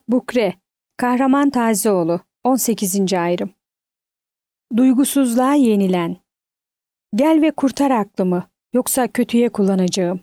Bukre, Kahraman Tazioğlu, 18. ayrım. Duygusuzluğa yenilen. Gel ve kurtar aklımı, yoksa kötüye kullanacağım.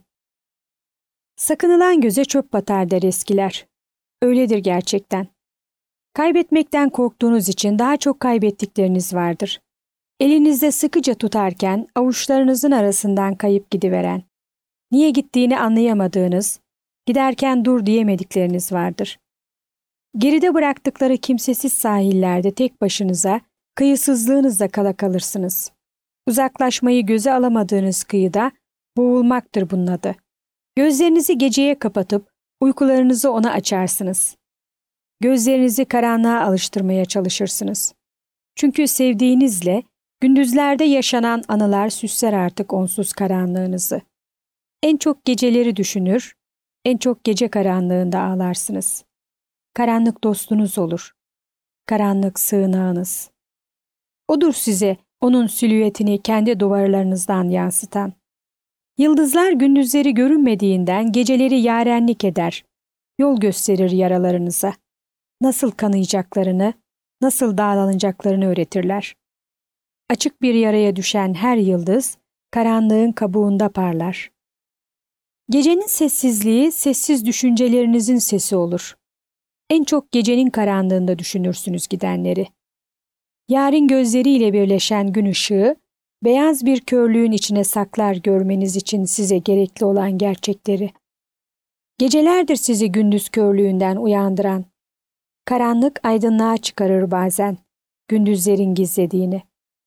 Sakınılan göze çöp batar der eskiler. Öyledir gerçekten. Kaybetmekten korktuğunuz için daha çok kaybettikleriniz vardır. Elinizde sıkıca tutarken avuçlarınızın arasından kayıp gidiveren, niye gittiğini anlayamadığınız, giderken dur diyemedikleriniz vardır. Geride bıraktıkları kimsesiz sahillerde tek başınıza, kıyısızlığınızla kala kalırsınız. Uzaklaşmayı göze alamadığınız kıyıda boğulmaktır bunun adı. Gözlerinizi geceye kapatıp uykularınızı ona açarsınız. Gözlerinizi karanlığa alıştırmaya çalışırsınız. Çünkü sevdiğinizle gündüzlerde yaşanan anılar süsler artık onsuz karanlığınızı. En çok geceleri düşünür, en çok gece karanlığında ağlarsınız. Karanlık dostunuz olur. Karanlık sığınağınız. Odur size onun silüetini kendi duvarlarınızdan yansıtan. Yıldızlar gündüzleri görünmediğinden geceleri yarenlik eder. Yol gösterir yaralarınıza. Nasıl kanayacaklarını, nasıl dağlanacaklarını öğretirler. Açık bir yaraya düşen her yıldız, karanlığın kabuğunda parlar. Gecenin sessizliği, sessiz düşüncelerinizin sesi olur. En çok gecenin karanlığında düşünürsünüz gidenleri. Yarın gözleriyle birleşen gün ışığı, beyaz bir körlüğün içine saklar görmeniz için size gerekli olan gerçekleri. Gecelerdir sizi gündüz körlüğünden uyandıran. Karanlık aydınlığa çıkarır bazen, gündüzlerin gizlediğini.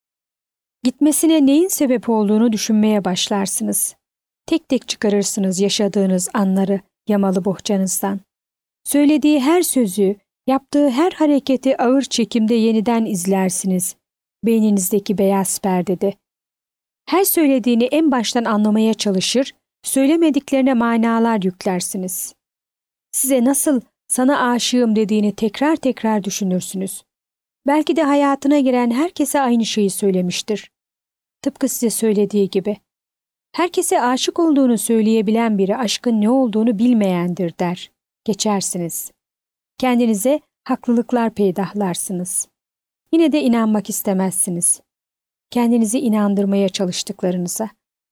Gitmesine neyin sebep olduğunu düşünmeye başlarsınız. Tek tek çıkarırsınız yaşadığınız anları yamalı bohçanızdan. Söylediği her sözü, yaptığı her hareketi ağır çekimde yeniden izlersiniz. Beyninizdeki beyaz perdede. Her söylediğini en baştan anlamaya çalışır, söylemediklerine manalar yüklersiniz. Size nasıl sana aşığım dediğini tekrar tekrar düşünürsünüz. Belki de hayatına giren herkese aynı şeyi söylemiştir. Tıpkı size söylediği gibi. Herkese aşık olduğunu söyleyebilen biri aşkın ne olduğunu bilmeyendir der. Geçersiniz. Kendinize haklılıklar peydahlarsınız. Yine de inanmak istemezsiniz. Kendinizi inandırmaya çalıştıklarınıza.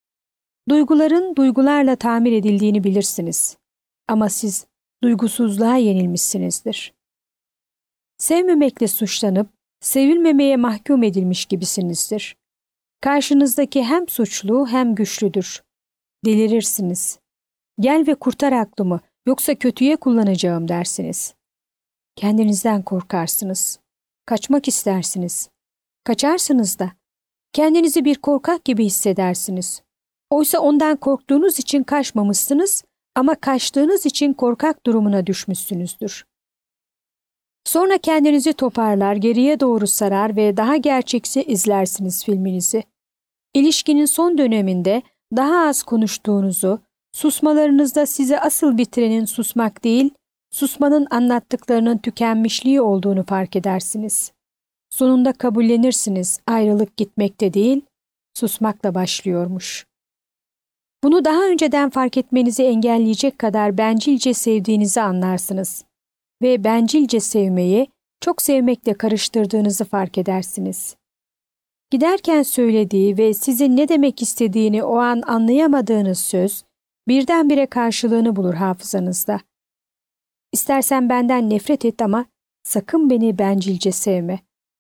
Duyguların duygularla tamir edildiğini bilirsiniz. Ama siz duygusuzluğa yenilmişsinizdir. Sevmemekle suçlanıp sevilmemeye mahkum edilmiş gibisinizdir. Karşınızdaki hem suçlu hem güçlüdür. Delirirsiniz. Gel ve kurtar aklımı, yoksa kötüye kullanacağım dersiniz. Kendinizden korkarsınız. Kaçmak istersiniz. Kaçarsınız da. Kendinizi bir korkak gibi hissedersiniz. Oysa ondan korktuğunuz için kaçmamışsınız ama kaçtığınız için korkak durumuna düşmüşsünüzdür. Sonra kendinizi toparlar, geriye doğru sarar ve daha gerçekçi izlersiniz filminizi. İlişkinin son döneminde daha az konuştuğunuzu, susmalarınızda sizi asıl bitirenin susmak değil, susmanın anlattıklarının tükenmişliği olduğunu fark edersiniz. Sonunda kabullenirsiniz, ayrılık gitmekte değil, susmakla başlıyormuş. Bunu daha önceden fark etmenizi engelleyecek kadar bencilce sevdiğinizi anlarsınız. Ve bencilce sevmeyi çok sevmekle karıştırdığınızı fark edersiniz. Giderken söylediği ve sizin ne demek istediğini o an anlayamadığınız söz birdenbire karşılığını bulur hafızanızda. İstersen benden nefret et ama sakın beni bencilce sevme.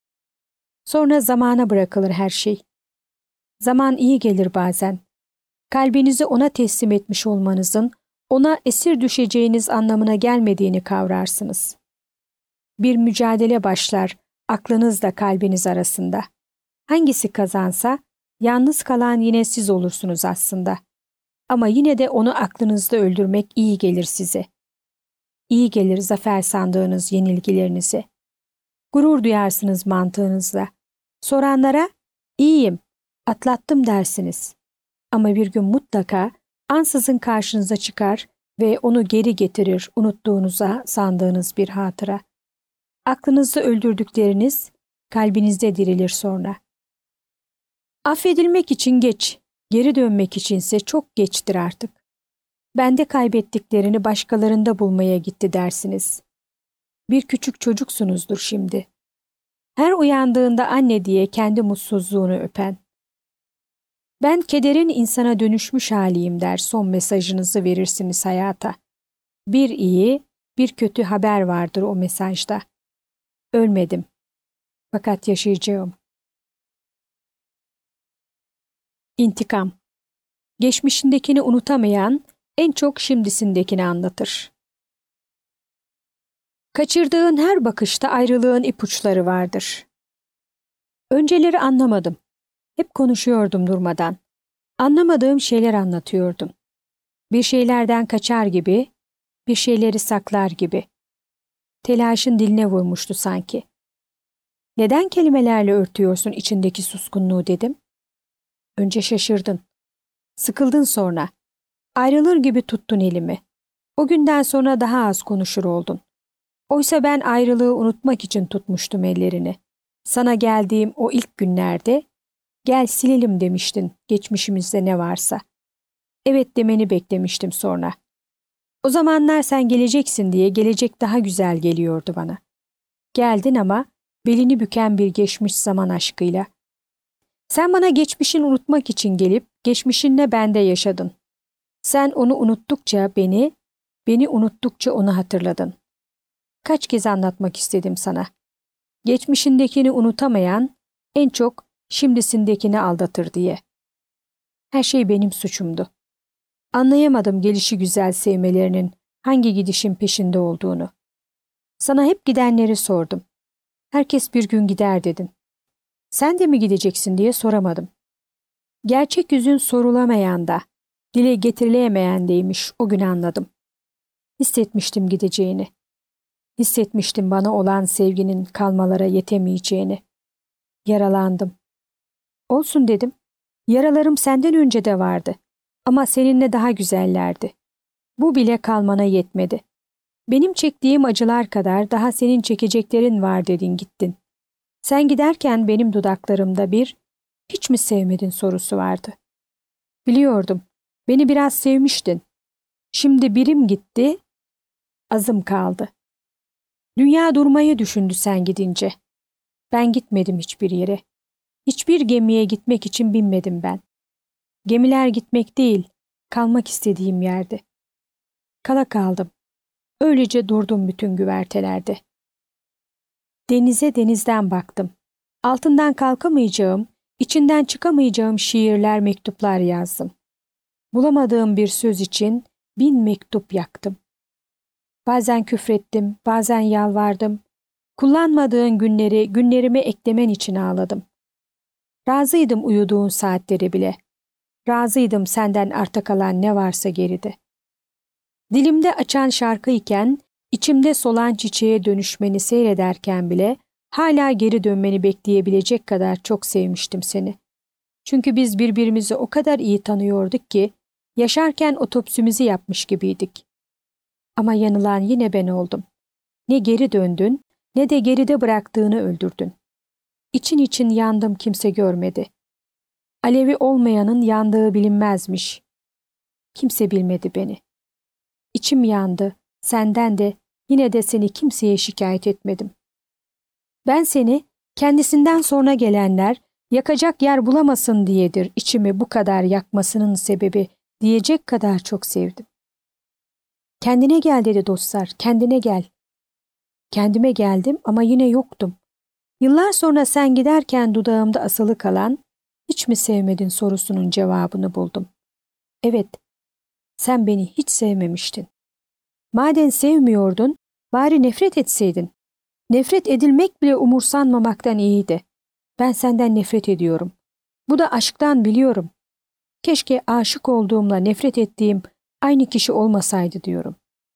Sonra zamana bırakılır her şey. Zaman iyi gelir bazen. Kalbinizi ona teslim etmiş olmanızın, ona esir düşeceğiniz anlamına gelmediğini kavrarsınız. Bir mücadele başlar aklınızla kalbiniz arasında. Hangisi kazansa, yalnız kalan yine siz olursunuz aslında. Ama yine de onu aklınızda öldürmek iyi gelir size. İyi gelir zafer sandığınız yenilgilerinize. Gurur duyarsınız mantığınızla. Soranlara, iyiyim, atlattım dersiniz. Ama bir gün mutlaka ansızın karşınıza çıkar ve onu geri getirir unuttuğunuza sandığınız bir hatıra. Aklınızda öldürdükleriniz kalbinizde dirilir sonra. Affedilmek için geç, geri dönmek içinse çok geçtir artık. Bende kaybettiklerini başkalarında bulmaya gitti dersiniz. Bir küçük çocuksunuzdur şimdi. Her uyandığında anne diye kendi mutsuzluğunu öpen. Ben kederin insana dönüşmüş haliyim der son mesajınızı verirsiniz hayata. Bir iyi, bir kötü haber vardır o mesajda. Ölmedim. Fakat yaşayacağım. İntikam. Geçmişindekini unutamayan en çok şimdisindekini anlatır. Kaçırdığın her bakışta ayrılığın ipuçları vardır. Önceleri anlamadım. Hep konuşuyordum durmadan. Anlamadığım şeyler anlatıyordum. Bir şeylerden kaçar gibi, bir şeyleri saklar gibi. Telaşın diline vurmuştu sanki. Neden kelimelerle örtüyorsun içindeki suskunluğu dedim. Önce şaşırdın. Sıkıldın sonra. Ayrılır gibi tuttun elimi. O günden sonra daha az konuşur oldun. Oysa ben ayrılığı unutmak için tutmuştum ellerini. Sana geldiğim o ilk günlerde, gel silelim demiştin geçmişimizde ne varsa. Evet demeni beklemiştim sonra. O zamanlar sen geleceksin diye gelecek daha güzel geliyordu bana. Geldin ama belini büken bir geçmiş zaman aşkıyla. Sen bana geçmişini unutmak için gelip geçmişinle bende yaşadın. Sen onu unuttukça beni unuttukça onu hatırladın. Kaç kez anlatmak istedim sana. Geçmişindekini unutamayan en çok şimdisindekini aldatır diye. Her şey benim suçumdu. Anlayamadım gelişigüzel sevmelerinin hangi gidişin peşinde olduğunu. Sana hep gidenleri sordum. Herkes bir gün gider dedin. Sen de mi gideceksin diye soramadım. Gerçek yüzün sorulamayan da, dile getirilemeyen deymiş o gün anladım. Hissetmiştim gideceğini. Hissetmiştim bana olan sevginin kalmalara yetemeyeceğini. Yaralandım. Olsun dedim. Yaralarım senden önce de vardı. Ama seninle daha güzellerdi. Bu bile kalmana yetmedi. Benim çektiğim acılar kadar daha senin çekeceklerin var dedin gittin. Sen giderken benim dudaklarımda bir hiç mi sevmedin sorusu vardı. Biliyordum. Beni biraz sevmiştin. Şimdi birim gitti, azım kaldı. Dünya durmayı düşündü sen gidince. Ben gitmedim hiçbir yere. Hiçbir gemiye gitmek için binmedim ben. Gemiler gitmek değil, kalmak istediğim yerde. Kala kaldım. Öylece durdum bütün güvertelerde. Denize denizden baktım. Altından kalkamayacağım, içinden çıkamayacağım şiirler, mektuplar yazdım. Bulamadığım bir söz için 1000 mektup yaktım. Bazen küfrettim, bazen yalvardım. Kullanmadığın günleri günlerime eklemen için ağladım. Razıydım uyuduğun saatleri bile. Razıydım senden arta kalan ne varsa geride. Dilimde açan şarkı iken, içimde solan çiçeğe dönüşmeni seyrederken bile hala geri dönmeni bekleyebilecek kadar çok sevmiştim seni. Çünkü biz birbirimizi o kadar iyi tanıyorduk ki, yaşarken otopsimizi yapmış gibiydik. Ama yanılan yine ben oldum. Ne geri döndün, ne de geride bıraktığını öldürdün. İçin için yandım kimse görmedi. Alevi olmayanın yandığı bilinmezmiş. Kimse bilmedi beni. İçim yandı, senden de, yine de seni kimseye şikayet etmedim. Ben seni, kendisinden sonra gelenler, yakacak yer bulamasın diyedir içimi bu kadar yakmasının sebebi diyecek kadar çok sevdim. Kendine gel dedi dostlar, kendine gel. Kendime geldim ama yine yoktum. Yıllar sonra sen giderken dudağımda asılı kalan, hiç mi sevmedin sorusunun cevabını buldum. Evet, sen beni hiç sevmemiştin. Madem sevmiyordun, bari nefret etseydin. Nefret edilmek bile umursanmamaktan iyiydi. Ben senden nefret ediyorum. Bu da aşktan biliyorum. Keşke aşık olduğumla nefret ettiğim aynı kişi olmasaydı diyorum.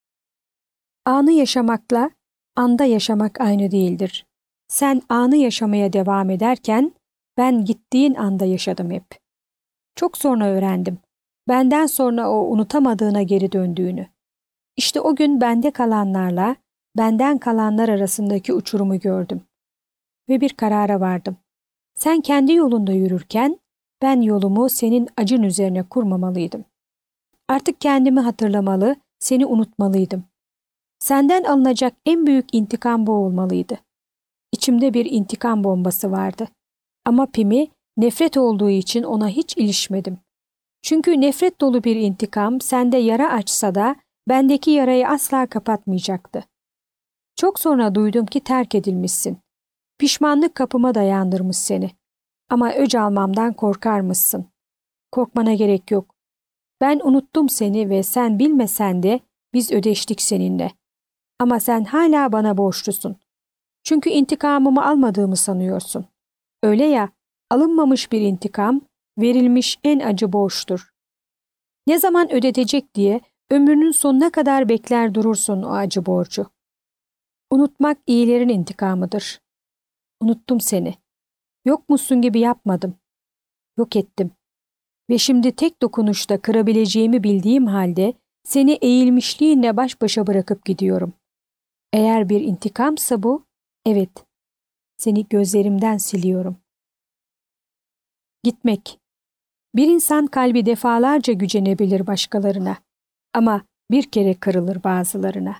Anı yaşamakla anda yaşamak aynı değildir. Sen anı yaşamaya devam ederken ben gittiğin anda yaşadım hep. Çok sonra öğrendim. Benden sonra o unutamadığına geri döndüğünü. İşte o gün bende kalanlarla benden kalanlar arasındaki uçurumu gördüm. Ve bir karara vardım. Sen kendi yolunda yürürken ben yolumu senin acın üzerine kurmamalıydım. Artık kendimi hatırlamalı, seni unutmalıydım. Senden alınacak en büyük intikam bu olmalıydı. İçimde bir intikam bombası vardı. Ama Pim'i nefret olduğu için ona hiç ilişmedim. Çünkü nefret dolu bir intikam sende yara açsa da bendeki yarayı asla kapatmayacaktı. Çok sonra duydum ki terk edilmişsin. Pişmanlık kapıma dayandırmış seni. Ama öc almamdan korkar mısın? Korkmana gerek yok. Ben unuttum seni ve sen bilmesen de biz ödeştik seninle. Ama sen hala bana borçlusun. Çünkü intikamımı almadığımı sanıyorsun. Öyle ya, alınmamış bir intikam, verilmiş en acı borçtur. Ne zaman ödetecek diye ömrünün sonuna kadar bekler durursun o acı borcu. Unutmak iyilerin intikamıdır. Unuttum seni. Yokmuşsun gibi yapmadım. Yok ettim. Ve şimdi tek dokunuşta kırabileceğimi bildiğim halde seni eğilmişliğinle baş başa bırakıp gidiyorum. Eğer bir intikamsa bu, evet, seni gözlerimden siliyorum. Gitmek. Bir insan kalbi defalarca gücenebilir başkalarına ama bir kere kırılır bazılarına.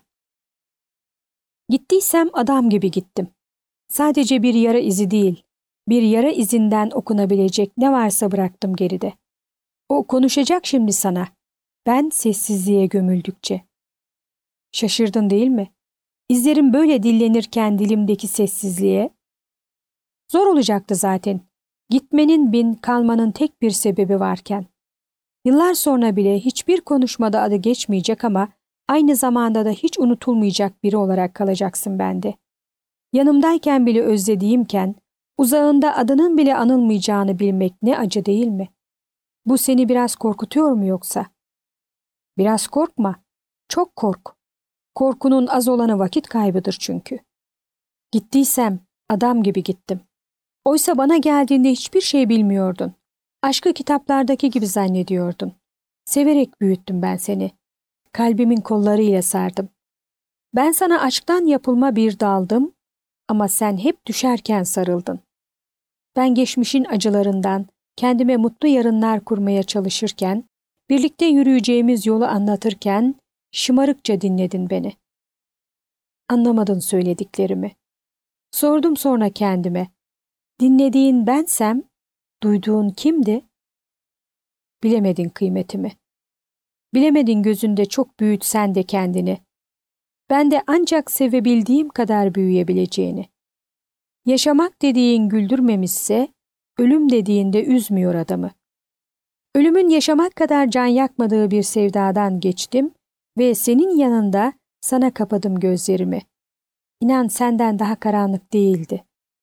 Gittiysem adam gibi gittim. Sadece bir yara izi değil, bir yara izinden okunabilecek ne varsa bıraktım geride. O konuşacak şimdi sana. Ben sessizliğe gömüldükçe. Şaşırdın değil mi? İzlerim böyle dillenirken dilimdeki sessizliğe. Zor olacaktı zaten. Gitmenin bin, kalmanın tek bir sebebi varken. Yıllar sonra bile hiçbir konuşmada adı geçmeyecek ama aynı zamanda da hiç unutulmayacak biri olarak kalacaksın bende. Yanımdayken bile özlediğimken, uzağında adının bile anılmayacağını bilmek ne acı değil mi? Bu seni biraz korkutuyor mu yoksa? Biraz korkma, çok kork. Korkunun az olanı vakit kaybıdır çünkü. Gittiysem adam gibi gittim. Oysa bana geldiğinde hiçbir şey bilmiyordun. Aşkı kitaplardaki gibi zannediyordun. Severek büyüttüm ben seni. Kalbimin kollarıyla sardım. Ben sana aşktan yapılma bir daldım ama sen hep düşerken sarıldın. Ben geçmişin acılarından kendime mutlu yarınlar kurmaya çalışırken, birlikte yürüyeceğimiz yolu anlatırken şımarıkça dinledin beni. Anlamadın söylediklerimi. Sordum sonra kendime. Dinlediğin bensem, duyduğun kimdi? Bilemedin kıymetimi. Bilemedin gözünde çok büyütsen de kendini. Ben de ancak sevebildiğim kadar büyüyebileceğini. Yaşamak dediğin güldürmemişse, ölüm dediğinde üzmüyor adamı. Ölümün yaşamak kadar can yakmadığı bir sevdadan geçtim ve senin yanında sana kapadım gözlerimi. İnan senden daha karanlık değildi.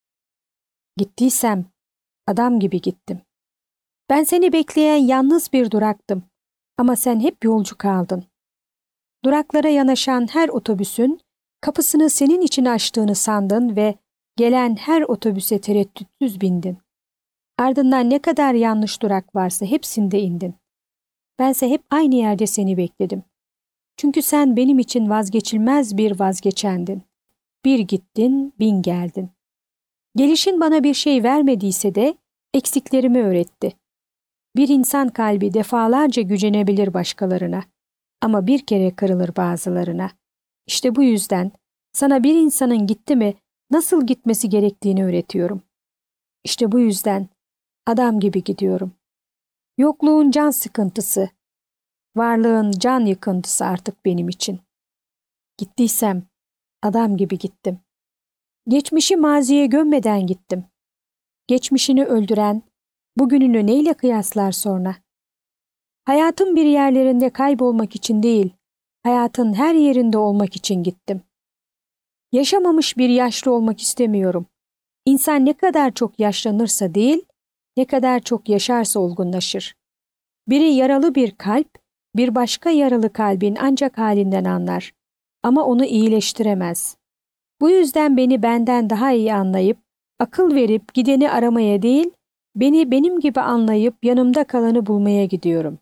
Gittiysem adam gibi gittim. Ben seni bekleyen yalnız bir duraktım ama sen hep yolcu kaldın. Duraklara yanaşan her otobüsün kapısını senin için açtığını sandın ve gelen her otobüse tereddütsüz bindin. Ardından ne kadar yanlış durak varsa hepsinde indin. Bense hep aynı yerde seni bekledim. Çünkü sen benim için vazgeçilmez bir vazgeçendin. Bir gittin, bin geldin. Gelişin bana bir şey vermediyse de eksiklerimi öğretti. Bir insan kalbi defalarca gücenebilir başkalarına ama bir kere kırılır bazılarına. İşte bu yüzden sana bir insanın gitti mi nasıl gitmesi gerektiğini öğretiyorum. İşte bu yüzden adam gibi gidiyorum. Yokluğun can sıkıntısı, varlığın can yıkıntısı artık benim için. Gittiysem adam gibi gittim. Geçmişi maziye gömmeden gittim. Geçmişini öldüren, bugününü neyle kıyaslar sonra? Hayatın bir yerlerinde kaybolmak için değil, hayatın her yerinde olmak için gittim. Yaşamamış bir yaşlı olmak istemiyorum. İnsan ne kadar çok yaşlanırsa değil, ne kadar çok yaşarsa olgunlaşır. Biri yaralı bir kalp, bir başka yaralı kalbin ancak halinden anlar. Ama onu iyileştiremez. Bu yüzden beni benden daha iyi anlayıp, akıl verip gideni aramaya değil, beni benim gibi anlayıp yanımda kalanı bulmaya gidiyorum.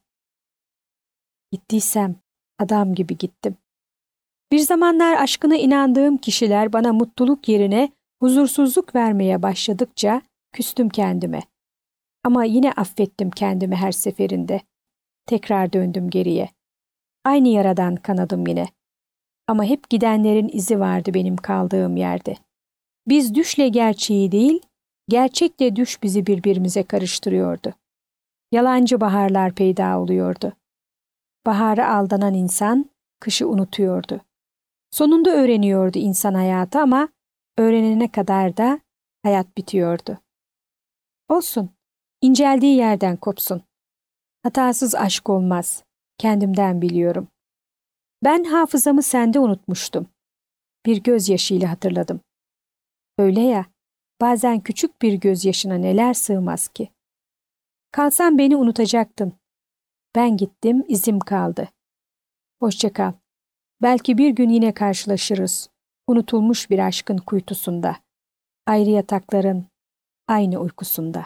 Gittiysem adam gibi gittim. Bir zamanlar aşkına inandığım kişiler bana mutluluk yerine huzursuzluk vermeye başladıkça küstüm kendime. Ama yine affettim kendimi her seferinde. Tekrar döndüm geriye. Aynı yaradan kanadım yine. Ama hep gidenlerin izi vardı benim kaldığım yerde. Biz düşle gerçeği değil, gerçekle düş bizi birbirimize karıştırıyordu. Yalancı baharlar peyda oluyordu. Bahara aldanan insan kışı unutuyordu. Sonunda öğreniyordu insan hayatı ama öğrenene kadar da hayat bitiyordu. Olsun, inceldiği yerden kopsun. Hatasız aşk olmaz. Kendimden biliyorum. Ben hafızamı sende unutmuştum. Bir gözyaşıyla hatırladım. Öyle ya, bazen küçük bir gözyaşına neler sığmaz ki. Kalsan beni unutacaktın. Ben gittim, izim kaldı. Hoşça kal. Belki bir gün yine karşılaşırız. Unutulmuş bir aşkın kuytusunda. Ayrı yatakların, aynı uykusunda.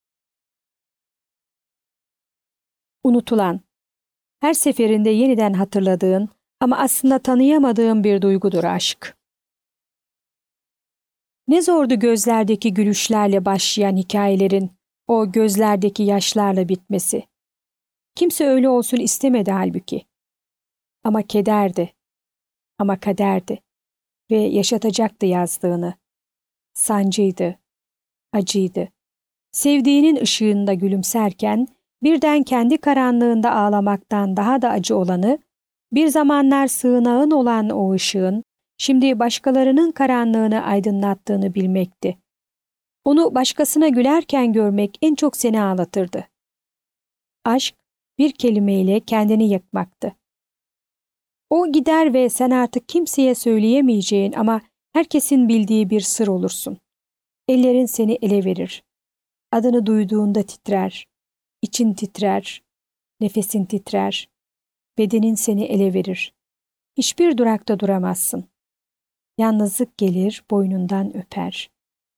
Unutulan. Her seferinde yeniden hatırladığın ama aslında tanıyamadığın bir duygudur aşk. Ne zordu gözlerdeki gülüşlerle başlayan hikayelerin, o gözlerdeki yaşlarla bitmesi. Kimse öyle olsun istemedi halbuki. Ama kederdi, ama kaderdi ve yaşatacaktı yazdığını. Sancıydı, acıydı. Sevdiğinin ışığında gülümserken, birden kendi karanlığında ağlamaktan daha da acı olanı, bir zamanlar sığınağın olan o ışığın, şimdi başkalarının karanlığını aydınlattığını bilmekti. Onu başkasına gülerken görmek en çok seni ağlatırdı. Aşk, bir kelimeyle kendini yakmaktı. O gider ve sen artık kimseye söyleyemeyeceğin ama herkesin bildiği bir sır olursun. Ellerin seni ele verir. Adını duyduğunda titrer. İçin titrer. Nefesin titrer. Bedenin seni ele verir. Hiçbir durakta duramazsın. Yalnızlık gelir, boynundan öper.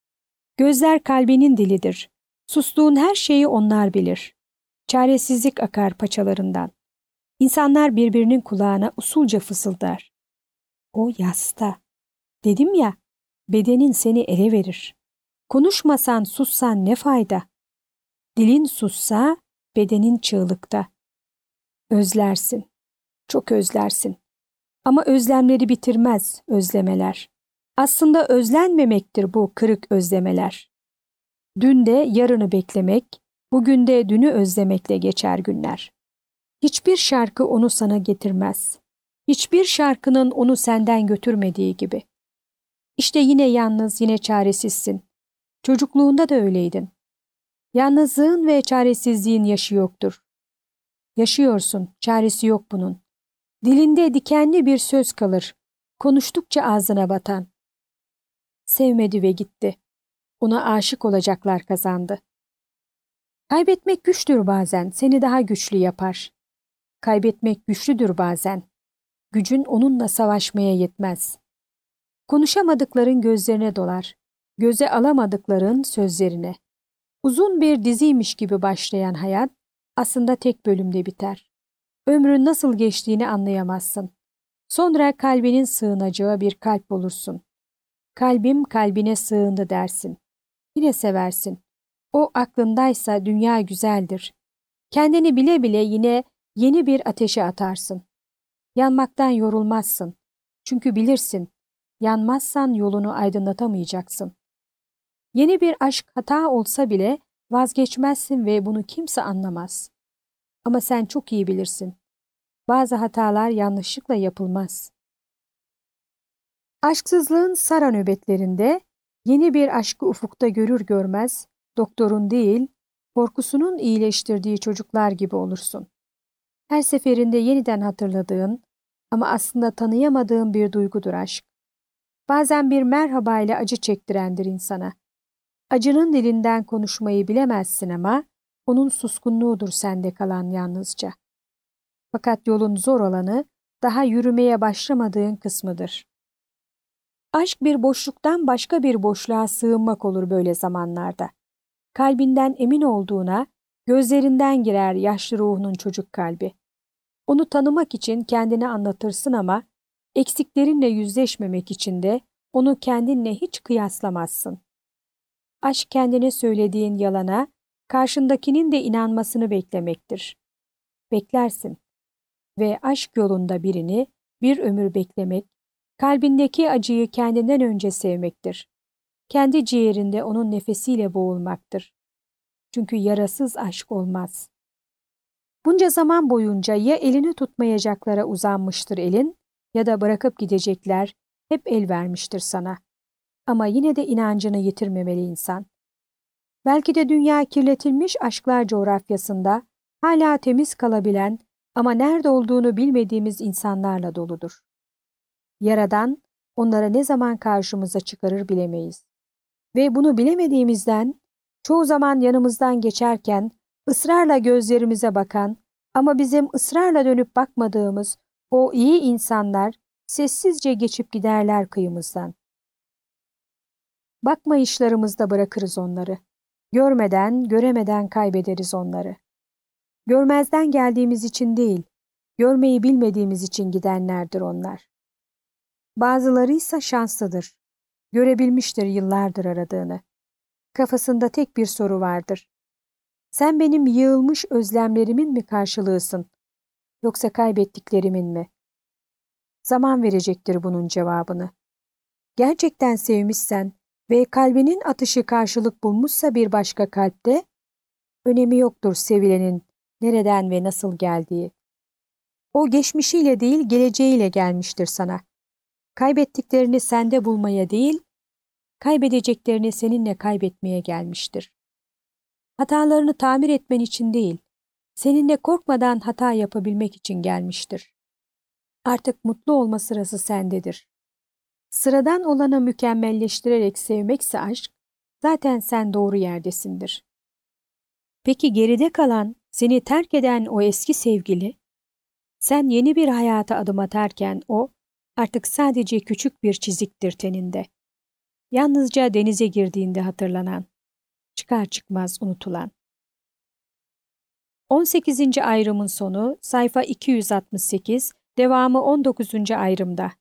Gözler kalbinin dilidir. Sustuğun her şeyi onlar bilir. Çaresizlik akar paçalarından. İnsanlar birbirinin kulağına usulca fısıldar. O yasta. Dedim ya, bedenin seni ele verir. Konuşmasan, sussan ne fayda? Dilin sussa, bedenin çığlıkta. Özlersin, çok özlersin. Ama özlemleri bitirmez özlemeler. Aslında özlenmemektir bu kırık özlemeler. Dün de yarını beklemek, bugün de dünü özlemekle geçer günler. Hiçbir şarkı onu sana getirmez. Hiçbir şarkının onu senden götürmediği gibi. İşte yine yalnız, yine çaresizsin. Çocukluğunda da öyleydin. Yalnızlığın ve çaresizliğin yaşı yoktur. Yaşıyorsun, çaresi yok bunun. Dilinde dikenli bir söz kalır, konuştukça ağzına batan. Sevmedi ve gitti. Ona aşık olacaklar kazandı. Kaybetmek güçtür bazen, seni daha güçlü yapar. Kaybetmek güçlüdür bazen. Gücün onunla savaşmaya yetmez. Konuşamadıkların gözlerine dolar. Göze alamadıkların sözlerine. Uzun bir diziymiş gibi başlayan hayat aslında tek bölümde biter. Ömrün nasıl geçtiğini anlayamazsın. Sonra kalbinin sığınacağı bir kalp bulursun. Kalbim kalbine sığındı dersin. Yine seversin. O aklındaysa dünya güzeldir. Kendini bile bile yine yeni bir ateşe atarsın. Yanmaktan yorulmazsın. Çünkü bilirsin, yanmazsan yolunu aydınlatamayacaksın. Yeni bir aşk hata olsa bile vazgeçmezsin ve bunu kimse anlamaz. Ama sen çok iyi bilirsin. Bazı hatalar yanlışlıkla yapılmaz. Aşksızlığın sara nöbetlerinde yeni bir aşkı ufukta görür görmez, doktorun değil, korkusunun iyileştirdiği çocuklar gibi olursun. Her seferinde yeniden hatırladığın ama aslında tanıyamadığın bir duygudur aşk. Bazen bir merhaba ile acı çektirendir insana. Acının dilinden konuşmayı bilemezsin ama onun suskunluğudur sende kalan yalnızca. Fakat yolun zor olanı daha yürümeye başlamadığın kısmıdır. Aşk bir boşluktan başka bir boşluğa sığınmak olur böyle zamanlarda. Kalbinden emin olduğuna, gözlerinden girer yaşlı ruhunun çocuk kalbi. Onu tanımak için kendine anlatırsın ama eksiklerinle yüzleşmemek için de onu kendinle hiç kıyaslamazsın. Aşk kendine söylediğin yalana, karşındakinin de inanmasını beklemektir. Beklersin ve aşk yolunda birini Bir ömür beklemek, kalbindeki acıyı kendinden önce sevmektir. Kendi ciğerinde onun nefesiyle boğulmaktır. Çünkü yarasız aşk olmaz. Bunca zaman boyunca ya elini tutmayacaklara uzanmıştır elin ya da bırakıp gidecekler hep el vermiştir sana. Ama yine de inancını yitirmemeli insan. Belki de dünya kirletilmiş aşklar coğrafyasında hala temiz kalabilen ama nerede olduğunu bilmediğimiz insanlarla doludur. Yaradan onlara ne zaman karşımıza çıkarır bilemeyiz. Ve bunu bilemediğimizden çoğu zaman yanımızdan geçerken ısrarla gözlerimize bakan ama bizim ısrarla dönüp bakmadığımız o iyi insanlar sessizce geçip giderler kıyımızdan. Bakmayışlarımızda bırakırız onları. Görmeden, göremeden kaybederiz onları. Görmezden geldiğimiz için değil, görmeyi bilmediğimiz için gidenlerdir onlar. Bazıları ise şanslıdır. Görebilmiştir yıllardır aradığını. Kafasında tek bir soru vardır. Sen benim yığılmış özlemlerimin mi karşılığısın, yoksa kaybettiklerimin mi? Zaman verecektir bunun cevabını. Gerçekten sevmişsen ve kalbinin atışı karşılık bulmuşsa bir başka kalpte, önemi yoktur sevilenin nereden ve nasıl geldiği. O geçmişiyle değil geleceğiyle gelmiştir sana. Kaybettiklerini sende bulmaya değil, kaybedeceklerini seninle kaybetmeye gelmiştir. Hatalarını tamir etmen için değil, seninle korkmadan hata yapabilmek için gelmiştir. Artık mutlu olma sırası sendedir. Sıradan olanı mükemmelleştirerek sevmekse aşk, zaten sen doğru yerdesindir. Peki geride kalan, seni terk eden o eski sevgili, sen yeni bir hayata adım atarken o, artık sadece küçük bir çiziktir teninde. Yalnızca denize girdiğinde hatırlanan, çıkar çıkmaz unutulan. 18. ayrımın sonu sayfa 268, devamı 19. ayrımda.